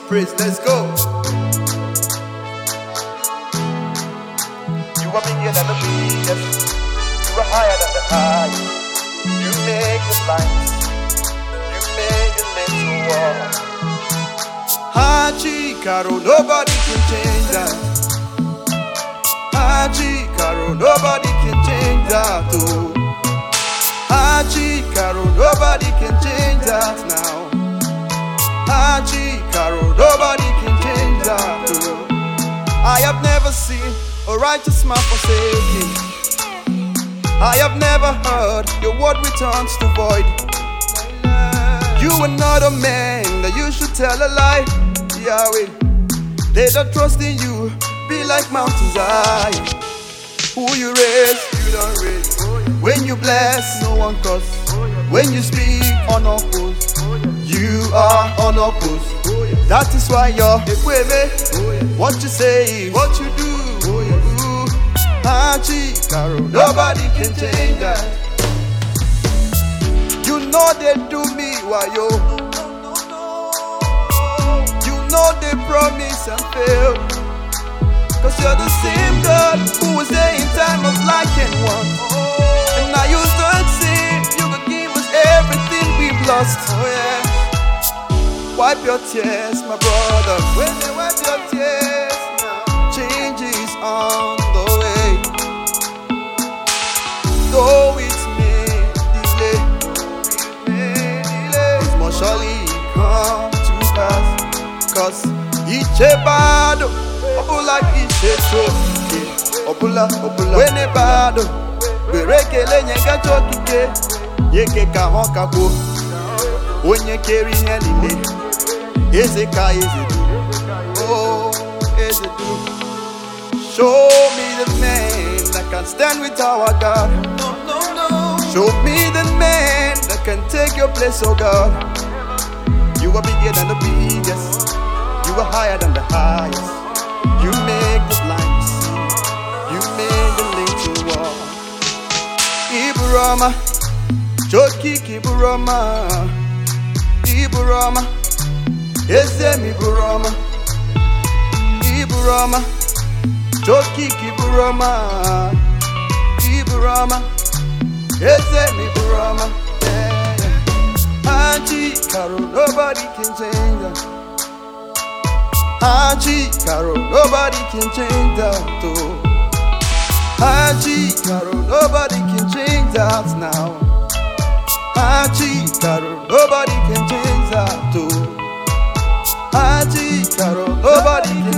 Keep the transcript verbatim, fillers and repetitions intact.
Praise, let's go. You are bigger than the biggest. You are higher than the highest. You make the lines. You make the little walk. Haji Karo, nobody can change that. Haji Karo, nobody can change that. Oh. Haji Karo, nobody can change that now. Haji Karo, nobody can change that. Oh. I have never seen a righteous man forsaken. I have never heard your word returns to void. You are not a man that you should tell a lie, Yahweh. They that trust in you be like mountains high. Who you raise, you don't raise. When you bless, no one curse. When you speak, unopposed, you are unopposed. That is why you're a what you say, what you do. Haji Karo, nobody can change that. You know they do me why yo. You know they promise and fail. Cause you're the same God who was there in time of like and one. And now you succeed. You could give us everything we've lost. Oh yeah. Wipe your tears, my brother. When they wipe your tears, now change is on the way. Though it may delay, it must surely come to pass. Cause each a bad, Obula each a so, Obula, Obula, when a bad, we rekele nyanga chotuke, yeke ka honka ko, onye carry any is a car, is it? Oh, is it do? Show me the man that can stand with our God. No, no, no. Show me the man that can take your place, oh God. You are bigger than the biggest. You are higher than the highest. You make the blind see. You make the lame to walk. Iburama, Joki Kiburama, Iburama, Ezem Iburama, Iburama, Joki Kiburama, Iburama, Ezem Iburama. Haji Karo, nobody can change that. Haji Karo, nobody can change that too. Haji Karo, nobody can change that now. Haji Karo, nobody can change that too. Haji Karo, nobody can